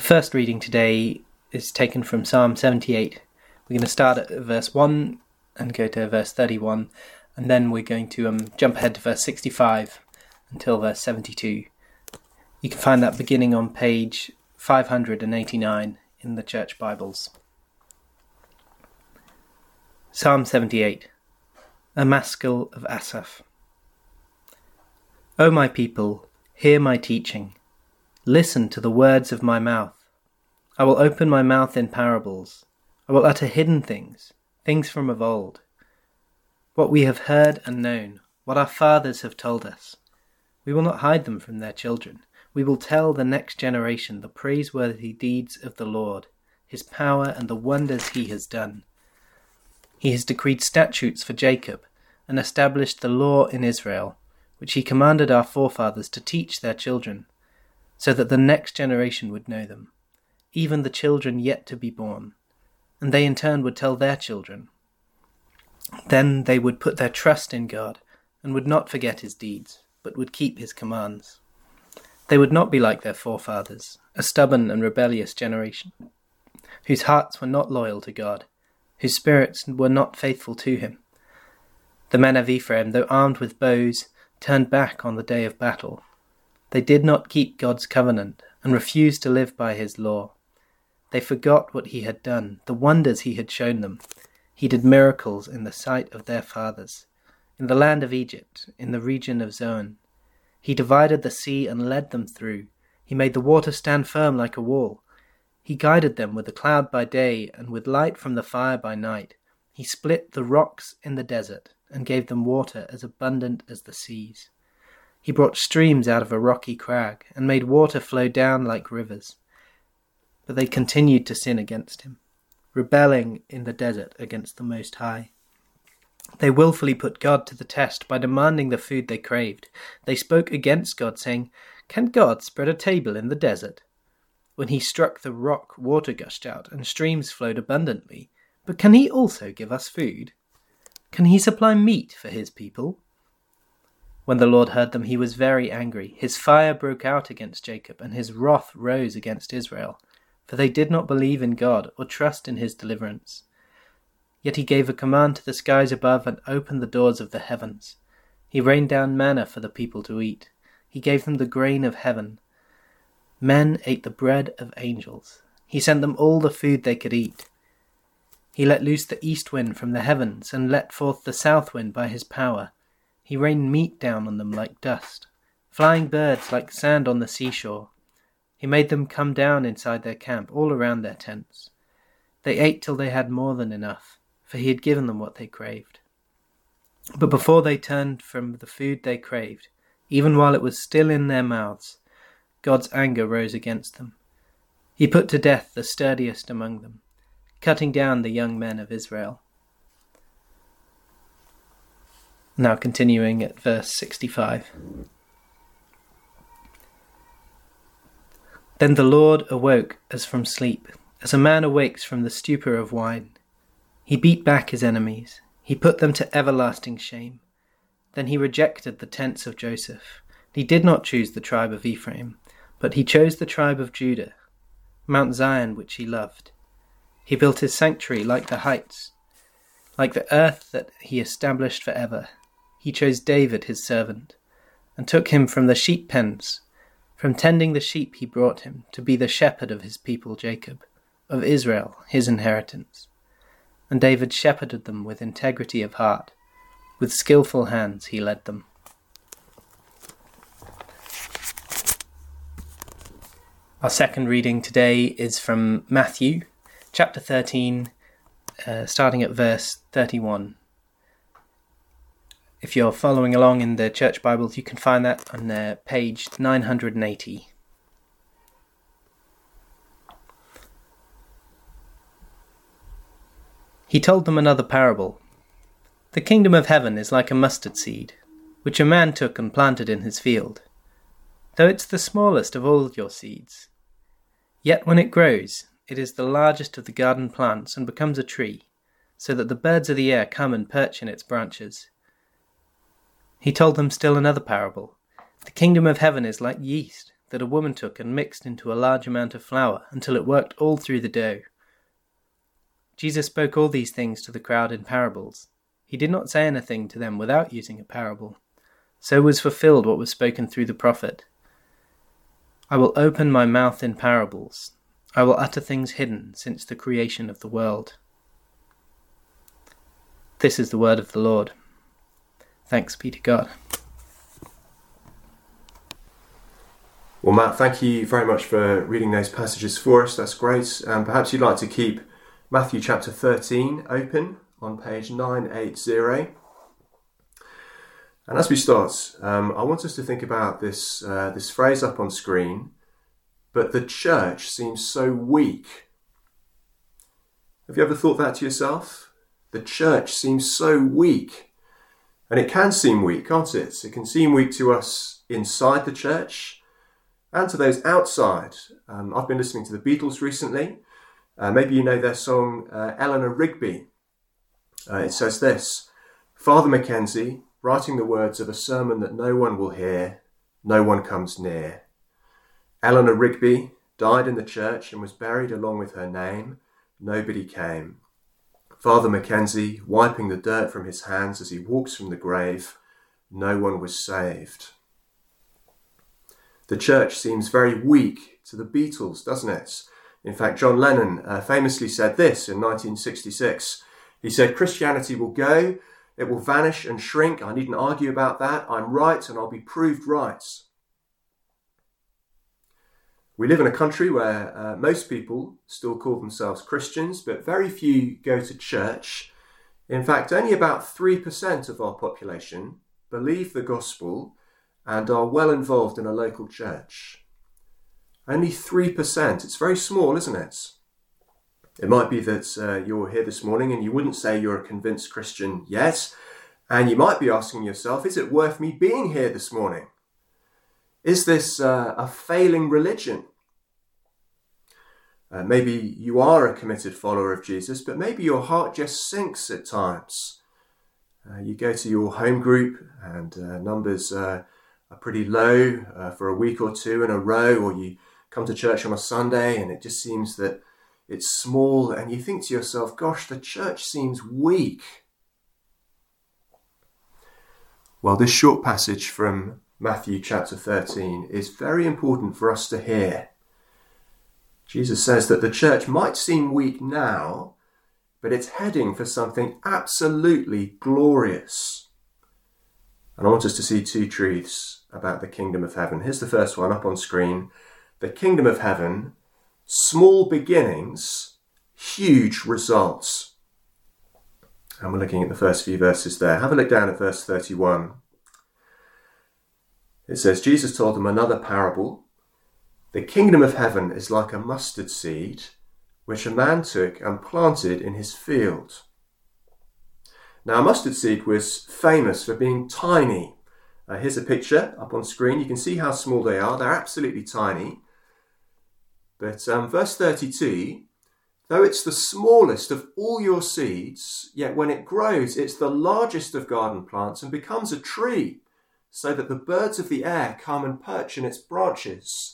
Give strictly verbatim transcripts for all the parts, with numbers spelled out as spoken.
first reading today is taken from Psalm seventy-eight. We're going to start at verse one and go to verse thirty-one, and then we're going to um, jump ahead to verse sixty-five until verse seventy-two. You can find that beginning on page five hundred eighty-nine in the Church Bibles. Psalm seventy-eight, a Maskil of Asaph. O my people, hear my teaching. Listen to the words of my mouth. I will open my mouth in parables. I will utter hidden things, things from of old. What we have heard and known, what our fathers have told us. We will not hide them from their children. We will tell the next generation the praiseworthy deeds of the Lord, his power and the wonders he has done. He has decreed statutes for Jacob and established the law in Israel, which he commanded our forefathers to teach their children, so that the next generation would know them, even the children yet to be born, and they in turn would tell their children. Then they would put their trust in God, and would not forget his deeds, but would keep his commands. They would not be like their forefathers, a stubborn and rebellious generation, whose hearts were not loyal to God, whose spirits were not faithful to him. The men of Ephraim, though armed with bows, turned back on the day of battle. They did not keep God's covenant and refused to live by his law. They forgot what he had done, the wonders he had shown them. He did miracles in the sight of their fathers, in the land of Egypt, in the region of Zoan. He divided the sea and led them through. He made the water stand firm like a wall. He guided them with a cloud by day and with light from the fire by night. He split the rocks in the desert and gave them water as abundant as the seas. He brought streams out of a rocky crag and made water flow down like rivers. But they continued to sin against him, rebelling in the desert against the Most High. They willfully put God to the test by demanding the food they craved. They spoke against God, saying, "Can God spread a table in the desert?" When he struck the rock, water gushed out and streams flowed abundantly. But can he also give us food? Can he supply meat for his people? When the Lord heard them, he was very angry. His fire broke out against Jacob, and his wrath rose against Israel, for they did not believe in God or trust in his deliverance. Yet he gave a command to the skies above and opened the doors of the heavens. He rained down manna for the people to eat. He gave them the grain of heaven. Men ate the bread of angels. He sent them all the food they could eat. He let loose the east wind from the heavens and let forth the south wind by his power. He rained meat down on them like dust, flying birds like sand on the seashore. He made them come down inside their camp, all around their tents. They ate till they had more than enough, for he had given them what they craved. But before they turned from the food they craved, even while it was still in their mouths, God's anger rose against them. He put to death the sturdiest among them, cutting down the young men of Israel. Now continuing at verse sixty-five. Then the Lord awoke as from sleep, as a man awakes from the stupor of wine. He beat back his enemies. He put them to everlasting shame. Then he rejected the tents of Joseph. He did not choose the tribe of Ephraim, but he chose the tribe of Judah, Mount Zion which he loved. He built his sanctuary like the heights, like the earth that he established forever. He chose David his servant, and took him from the sheep pens. From tending the sheep he brought him to be the shepherd of his people Jacob, of Israel his inheritance. And David shepherded them with integrity of heart. With skillful hands he led them. Our second reading today is from Matthew, chapter thirteen, uh, starting at verse thirty-one. If you're following along in the Church Bibles, you can find that on uh, page nine hundred eighty. He told them another parable. The kingdom of heaven is like a mustard seed, which a man took and planted in his field. Though it's the smallest of all your seeds, yet when it grows, it is the largest of the garden plants and becomes a tree, so that the birds of the air come and perch in its branches. He told them still another parable. The kingdom of heaven is like yeast, that a woman took and mixed into a large amount of flour until it worked all through the dough. Jesus spoke all these things to the crowd in parables. He did not say anything to them without using a parable. So was fulfilled what was spoken through the prophet. I will open my mouth in parables. I will utter things hidden since the creation of the world. This is the word of the Lord. Thanks be to God. Well, Matt, thank you very much for reading those passages for us. That's great. Um, perhaps you'd like to keep Matthew chapter thirteen open on page nine eighty. And as we start, um, I want us to think about this uh, this phrase up on screen, but the church seems so weak. Have you ever thought that to yourself? The church seems so weak. And it can seem weak, can't it? It can seem weak to us inside the church and to those outside. Um, I've been listening to the Beatles recently. Uh, maybe you know their song, uh, Eleanor Rigby. Uh, it says this: Father Mackenzie, writing the words of a sermon that no one will hear, no one comes near. Eleanor Rigby died in the church and was buried along with her name. Nobody came. Father Mackenzie, wiping the dirt from his hands as he walks from the grave, no one was saved. The church seems very weak to the Beatles, doesn't it? In fact, John Lennon uh, famously said this in nineteen sixty-six. He said, Christianity will go, it will vanish and shrink. I needn't argue about that. I'm right and I'll be proved right. We live in a country where uh, most people still call themselves Christians, but very few go to church. In fact, only about three percent of our population believe the gospel and are well involved in a local church. Only three percent. It's very small, isn't it? It might be that uh, you're here this morning and you wouldn't say you're a convinced Christian yet. And you might be asking yourself, is it worth me being here this morning? Is this uh, a failing religion? Uh, maybe you are a committed follower of Jesus, but maybe your heart just sinks at times. Uh, you go to your home group and uh, numbers uh, are pretty low uh, for a week or two in a row, or you come to church on a Sunday and it just seems that it's small, and you think to yourself, gosh, the church seems weak. Well, this short passage from Matthew chapter thirteen is very important for us to hear. Jesus says that the church might seem weak now, but it's heading for something absolutely glorious. And I want us to see two truths about the kingdom of heaven. Here's the first one up on screen. The kingdom of heaven, small beginnings, huge results. And we're looking at the first few verses there. Have a look down at verse thirty-one. It says, Jesus told them another parable. The kingdom of heaven is like a mustard seed, which a man took and planted in his field. Now, mustard seed was famous for being tiny. Uh, here's a picture up on screen. You can see how small they are. They're absolutely tiny. But um, verse thirty-two, though it's the smallest of all your seeds, yet when it grows, it's the largest of garden plants and becomes a tree, so that the birds of the air come and perch in its branches.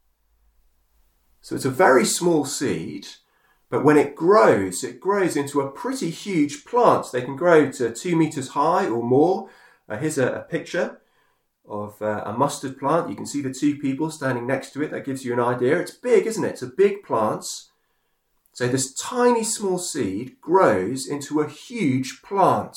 So it's a very small seed, but when it grows, it grows into a pretty huge plant. They can grow to two meters high or more. Uh, here's a, a picture of uh, a mustard plant. You can see the two people standing next to it. That gives you an idea. It's big, isn't it? It's a big plant. So this tiny small seed grows into a huge plant.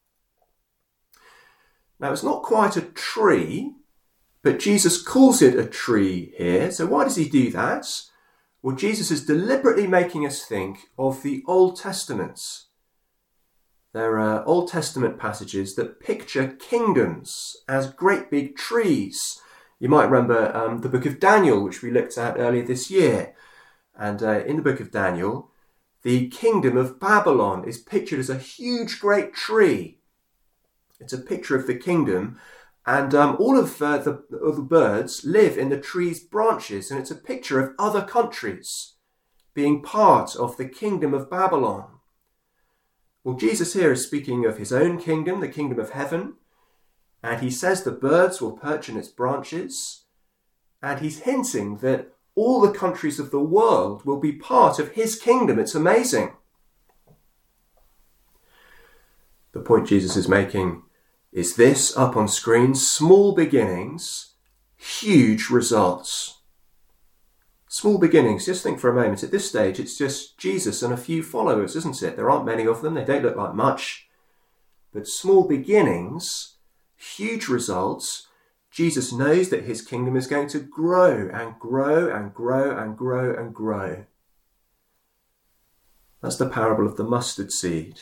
Now, it's not quite a tree, but Jesus calls it a tree here. So why does he do that? Well, Jesus is deliberately making us think of the Old Testament. There are Old Testament passages that picture kingdoms as great big trees. You might remember um, the book of Daniel, which we looked at earlier this year. And uh, in the book of Daniel, the kingdom of Babylon is pictured as a huge, great tree. It's a picture of the kingdom. And um, all of uh, the, of the birds live in the tree's branches. And it's a picture of other countries being part of the kingdom of Babylon. Well, Jesus here is speaking of his own kingdom, the kingdom of heaven. And he says the birds will perch in its branches. and he's hinting that all the countries of the world will be part of his kingdom. It's amazing. The point Jesus is making is this up on screen: small beginnings, huge results. Small beginnings, just think for a moment. At this stage, it's just Jesus and a few followers, isn't it? There aren't many of them. They don't look like much. But small beginnings, huge results. Jesus knows that his kingdom is going to grow and grow and grow and grow and grow. That's the parable of the mustard seed.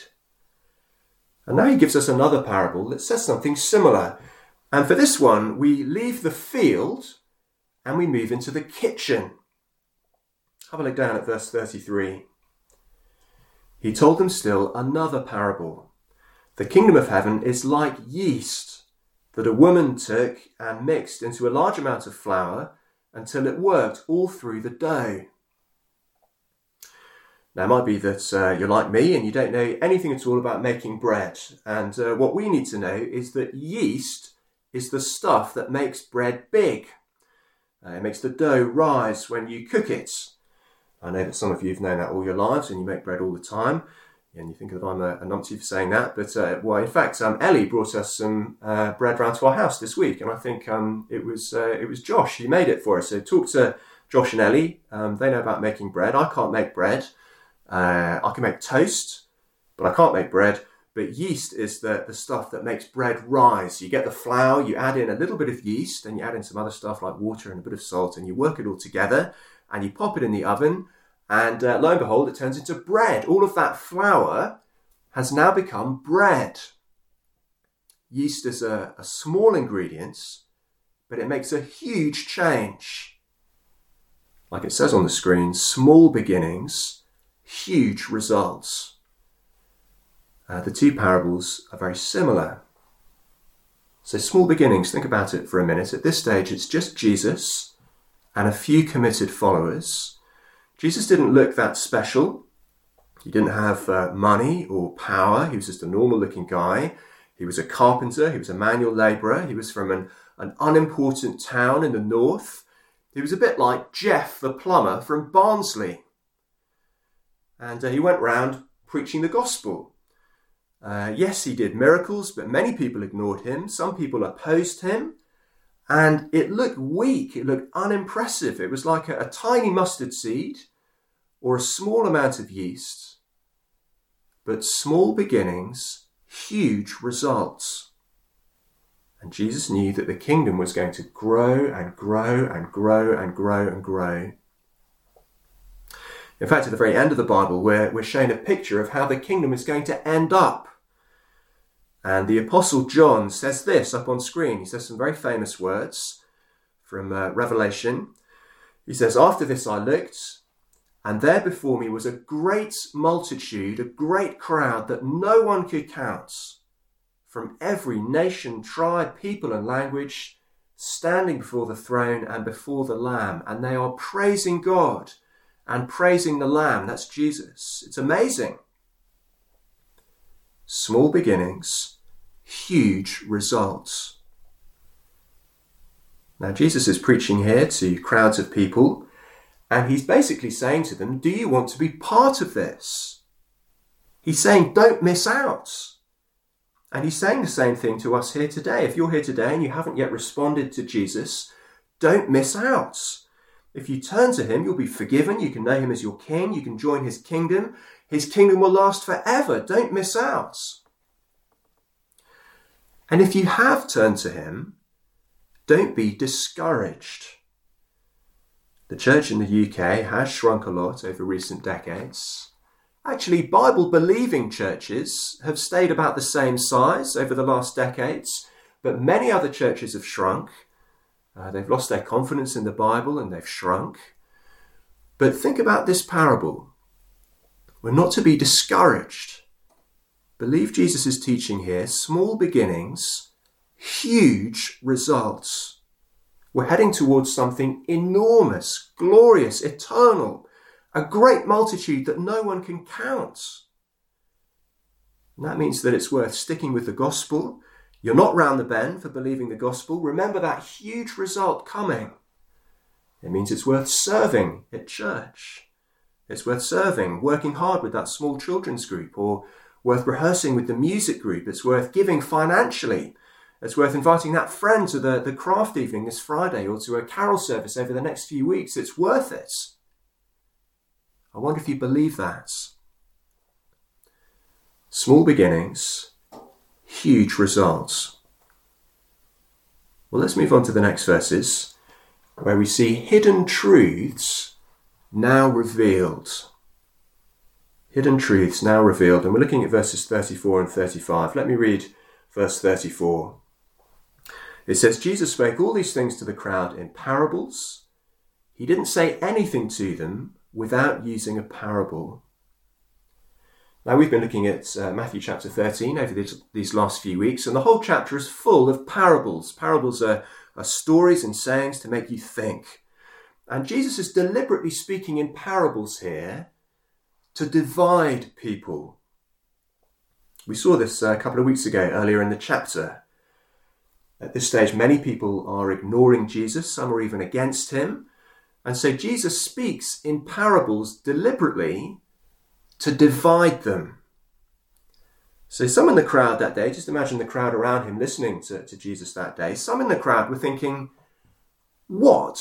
And now he gives us another parable that says something similar. And for this one, we leave the field and we move into the kitchen. Have a look down at verse thirty-three. He told them still another parable. The kingdom of heaven is like yeast that a woman took and mixed into a large amount of flour until it worked all through the dough. Now, it might be that uh, you're like me and you don't know anything at all about making bread. And uh, what we need to know is that yeast is the stuff that makes bread big. Uh, it makes the dough rise when you cook it. I know that some of you have known that all your lives and you make bread all the time. And you think that I'm a, a numpty for saying that. But, uh, well, in fact, um, Ellie brought us some uh, bread round to our house this week. And I think um, it was uh, it was Josh who made it for us. So talk to Josh and Ellie. Um, they know about making bread. I can't make bread. Uh, I can make toast, but I can't make bread. But yeast is the, the stuff that makes bread rise. You get the flour, you add in a little bit of yeast, and you add in some other stuff like water and a bit of salt, and you work it all together, and you pop it in the oven, and uh, lo and behold, it turns into bread. All of that flour has now become bread. Yeast is a, a small ingredient, but it makes a huge change. Like it says on the screen, small beginnings, huge results. Uh, the two parables are very similar. So small beginnings, think about it for a minute. At this stage, it's just Jesus and a few committed followers. Jesus didn't look that special. He didn't have uh, money or power. He was just a normal looking guy. He was a carpenter. He was a manual labourer. He was from an, an unimportant town in the north. He was a bit like Jeff the plumber from Barnsley. And uh, he went round preaching the gospel. Uh, yes, he did miracles, but many people ignored him. Some people opposed him. And it looked weak. It looked unimpressive. It was like a, a tiny mustard seed or a small amount of yeast. But small beginnings, huge results. And Jesus knew that the kingdom was going to grow and grow and grow and grow and grow. In fact, at the very end of the Bible, we're, we're shown a picture of how the kingdom is going to end up. And the Apostle John says this up on screen. He says some very famous words from uh, Revelation. He says, "After this I looked, and there before me was a great multitude, a great crowd that no one could count, from every nation, tribe, people and language, standing before the throne and before the Lamb. And they are praising God and praising the Lamb." That's Jesus. It's amazing. Small beginnings, huge results. Now, Jesus is preaching here to crowds of people, and he's basically saying to them, do you want to be part of this? He's saying, don't miss out. And he's saying the same thing to us here today. If you're here today and you haven't yet responded to Jesus, don't miss out. If you turn to him, you'll be forgiven. You can know him as your king. You can join his kingdom. His kingdom will last forever. Don't miss out. And if you have turned to him, don't be discouraged. The church in the U K has shrunk a lot over recent decades. Actually, Bible-believing churches have stayed about the same size over the last decades, but many other churches have shrunk. Uh, they've lost their confidence in the Bible and they've shrunk. But think about this parable. We're not to be discouraged. Believe Jesus' teaching here. Small beginnings, huge results. We're heading towards something enormous, glorious, eternal, a great multitude that no one can count. And that means that it's worth sticking with the gospel. You're not round the bend for believing the gospel. Remember that huge result coming. It means it's worth serving at church. It's worth serving, working hard with that small children's group, or worth rehearsing with the music group. It's worth giving financially. It's worth inviting that friend to the, the craft evening this Friday, or to a carol service over the next few weeks. It's worth it. I wonder if you believe that. Small beginnings, huge results. Well, let's move on to the next verses, where we see hidden truths now revealed. Hidden truths now revealed. And we're looking at verses thirty-four and thirty-five. Let me read verse thirty-four. It says, Jesus spoke all these things to the crowd in parables. He didn't say anything to them without using a parable. Now, we've been looking at uh, Matthew chapter thirteen over these, these last few weeks, and the whole chapter is full of parables. Parables are, are stories and sayings to make you think. And Jesus is deliberately speaking in parables here to divide people. We saw this uh, a couple of weeks ago, earlier in the chapter. At this stage, many people are ignoring Jesus. Some are even against him. And so Jesus speaks in parables deliberately to divide them. So some in the crowd that day, just imagine the crowd around him listening to, to Jesus that day, some in the crowd were thinking, what?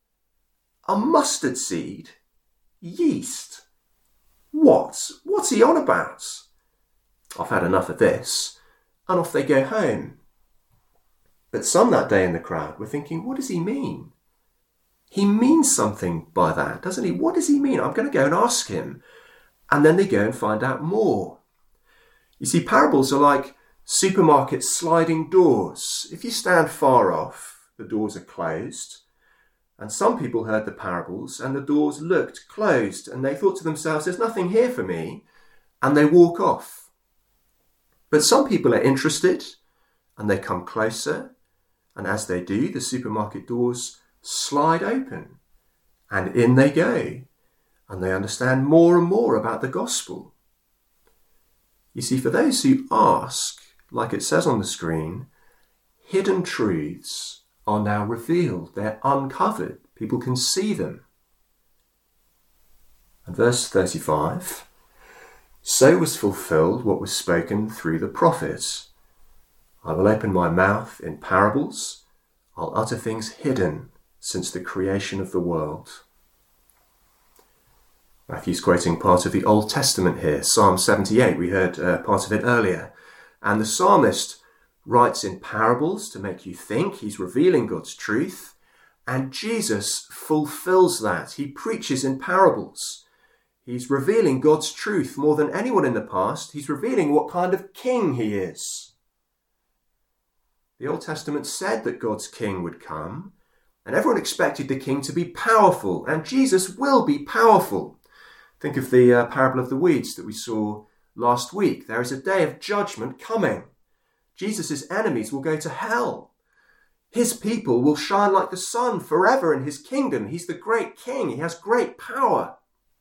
A mustard seed? Yeast? What? What's he on about? I've had enough of this. And off they go home. But some that day in the crowd were thinking, what does he mean? He means something by that, doesn't he? What does he mean? I'm going to go and ask him. And then they go and find out more. You see, parables are like supermarket sliding doors. If you stand far off, the doors are closed. And some people heard the parables and the doors looked closed. And they thought to themselves, there's nothing here for me. And they walk off. But some people are interested and they come closer. And as they do, the supermarket doors slide open. And in they go. And they understand more and more about the gospel. You see, for those who ask, like it says on the screen, hidden truths are now revealed. They're uncovered. People can see them. And verse thirty-five, so was fulfilled what was spoken through the prophets. I will open my mouth in parables. I'll utter things hidden since the creation of the world. Matthew's quoting part of the Old Testament here, Psalm seventy-eight. We heard uh, part of it earlier. And the psalmist writes in parables to make you think. He's revealing God's truth. And Jesus fulfills that. He preaches in parables. He's revealing God's truth more than anyone in the past. He's revealing what kind of king he is. The Old Testament said that God's king would come, and everyone expected the king to be powerful, and Jesus will be powerful. Think of the uh, parable of the weeds that we saw last week. There is a day of judgment coming. Jesus' enemies will go to hell. His people will shine like the sun forever in his kingdom. He's the great king. He has great power.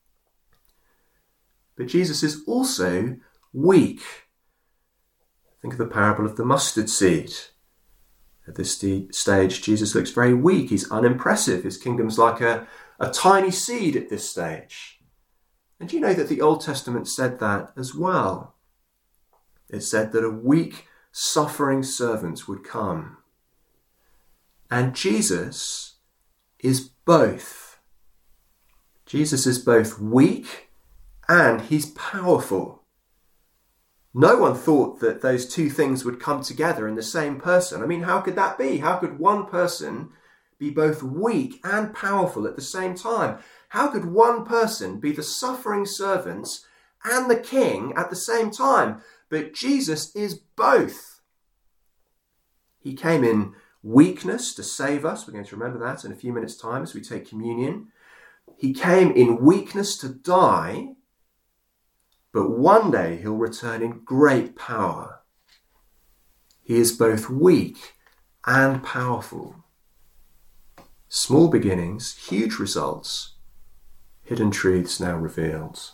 But Jesus is also weak. Think of the parable of the mustard seed. At this st- stage, Jesus looks very weak. He's unimpressive. His kingdom's like a, a tiny seed at this stage. And do you know that the Old Testament said that as well? It said that a weak, suffering servant would come. And Jesus is both. Jesus is both weak and he's powerful. No one thought that those two things would come together in the same person. I mean, how could that be? How could one person be both weak and powerful at the same time? How could one person be the suffering servant and the king at the same time? But Jesus is both. He came in weakness to save us. We're going to remember that in a few minutes' time as we take communion. He came in weakness to die, but one day he'll return in great power. He is both weak and powerful. Small beginnings, huge results. Hidden truths now revealed.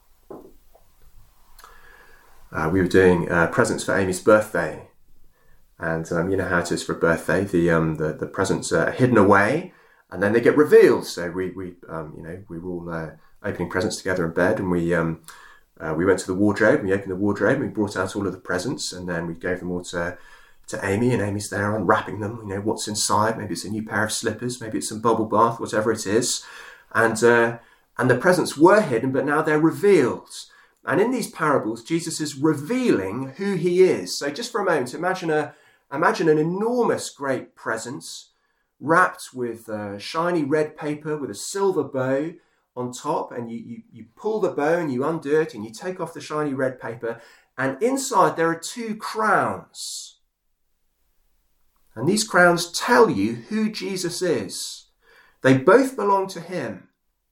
Uh, we were doing uh, presents for Amy's birthday. And um, you know how it is for a birthday. The, um, the, the presents are hidden away and then they get revealed. So we, we um, you know, we were all uh, opening presents together in bed, and we um, uh, we went to the wardrobe, and we opened the wardrobe, and we brought out all of the presents, and then we gave them all to to Amy, and Amy's there unwrapping them. You know, what's inside? Maybe it's a new pair of slippers, maybe it's some bubble bath, whatever it is. And uh, and the presents were hidden, but now they're revealed. And in these parables, Jesus is revealing who he is. So just for a moment, imagine a imagine an enormous, great present wrapped with uh, shiny red paper with a silver bow on top, and you, you you pull the bow and you undo it and you take off the shiny red paper, and inside there are two crowns. And these crowns tell you who Jesus is. They both belong to him.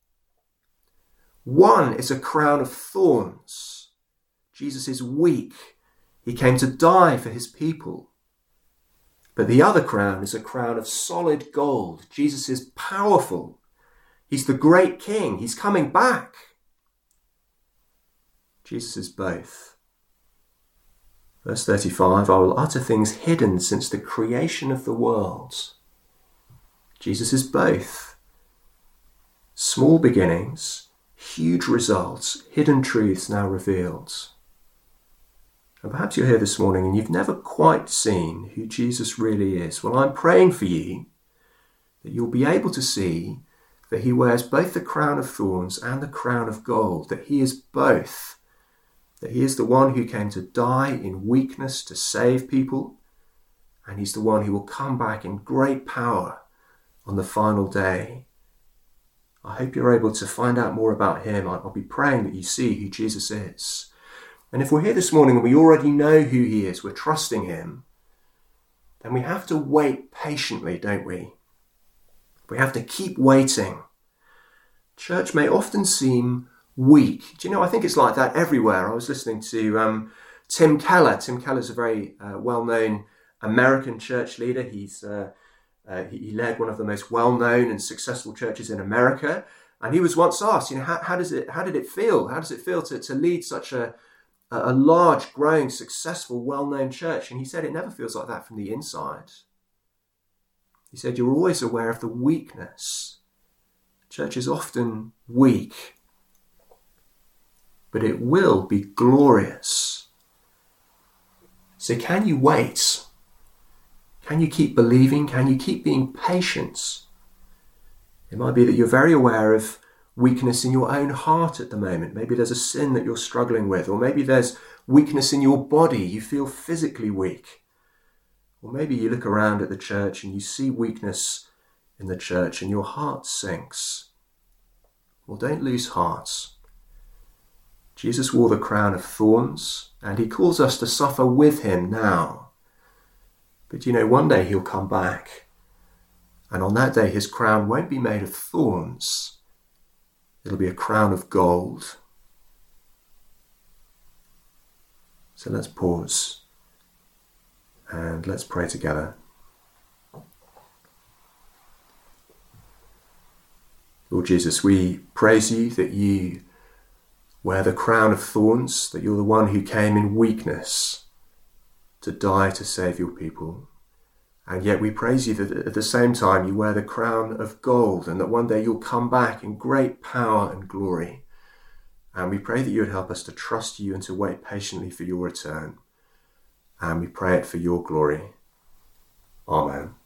One is a crown of thorns. Jesus is weak. He came to die for his people. But the other crown is a crown of solid gold. Jesus is powerful. He's the great king. He's coming back. Jesus is both. Verse thirty-five, I will utter things hidden since the creation of the world. Jesus is both. Small beginnings, huge results, hidden truths now revealed. And perhaps you're here this morning and you've never quite seen who Jesus really is. Well, I'm praying for you that you'll be able to see that he wears both the crown of thorns and the crown of gold, that he is both. That he is the one who came to die in weakness to save people, and he's the one who will come back in great power on the final day. I hope you're able to find out more about him. I'll be praying that you see who Jesus is. And if we're here this morning and we already know who he is, we're trusting him, then we have to wait patiently, don't we? We have to keep waiting. Church may often seem weak. Do you know, I think it's like that everywhere. I was listening to um, Tim Keller. Tim Keller's a very uh, well-known American church leader. He's uh, uh, he led one of the most well-known and successful churches in America. And he was once asked, you know, how, how does it, how did it feel? How does it feel to, to lead such a, a large, growing, successful, well-known church? And he said, it never feels like that from the inside. He said, you're always aware of the weakness. Church is often weak, but it will be glorious. So can you wait? Can you keep believing? Can you keep being patient? It might be that you're very aware of weakness in your own heart at the moment. Maybe there's a sin that you're struggling with, or maybe there's weakness in your body. You feel physically weak. Or maybe you look around at the church and you see weakness in the church and your heart sinks. Well, don't lose heart. Jesus wore the crown of thorns, and he calls us to suffer with him now. But you know, one day he'll come back, and on that day his crown won't be made of thorns. It'll be a crown of gold. So let's pause and let's pray together. Lord Jesus, we praise you that you wear the crown of thorns, that you're the one who came in weakness to die to save your people. And yet we praise you that at the same time you wear the crown of gold, and that one day you'll come back in great power and glory. And we pray that you would help us to trust you and to wait patiently for your return. And we pray it for your glory. Amen.